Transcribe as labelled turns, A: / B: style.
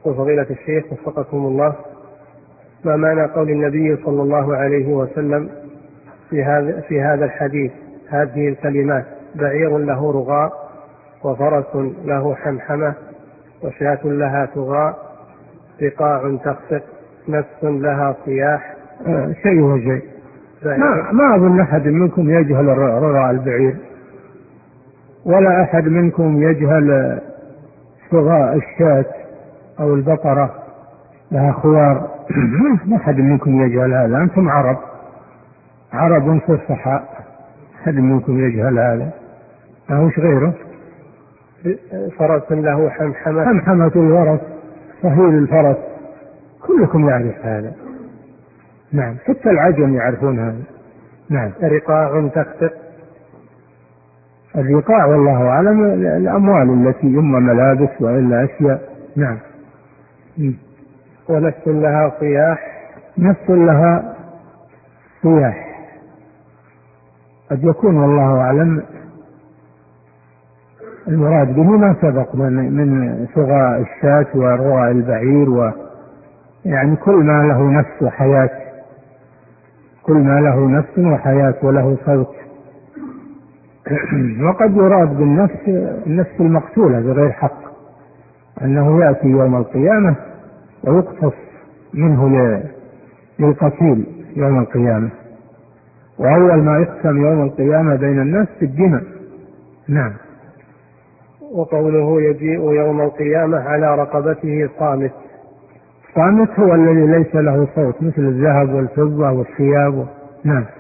A: يقول فضيلة الشيخ وفقكم الله: ما معنى قول النبي صلى الله عليه وسلم في هذا الحديث هذه الكلمات: بعير له رغاء، وفرس له حمحمة، وشاة لها تغاء، رقاع تخفق، نفس لها صياح؟
B: شيء وشيء. ما أظن أحد منكم يجهل رغاء البعير، ولا أحد منكم يجهل صغاء الشاة أو البقرة لها خوار. ما أحد منكم يجهل هذا، أنتم عرب فصحاء، أحد منكم يجهل هذا. ما هوش غيره.
A: فرس له حمحمة،
B: حمحمة الفرس، صهيل الفرس، كلكم يعرف هذا. نعم، حتى العجم يعرفون هذا. نعم.
A: رقاع تخفق.
B: الرقاع والله أعلم الأموال التي إما ملابس وإلا أشياء. نعم.
A: ونفس لها صياح.
B: نفس لها صياح قد يكون والله أعلم المراد به ما سبق من صغاء الشاة ورغاء البعير، يعني كل ما له نفس وحياة، كل ما له نفس وحياة وله صوت. وقد يراد بالنفس النفس المقتولة بغير حق، أنه يأتي يوم القيامة ويقتص منه للقتيل يوم القيامة، وأول ما يقسم يوم القيامة بين الناس في الدماء. نعم.
A: وقوله يجيء يوم القيامة على رقبته صامت.
B: صامت هو الذي ليس له صوت، مثل الذهب والفضة والثياب. نعم.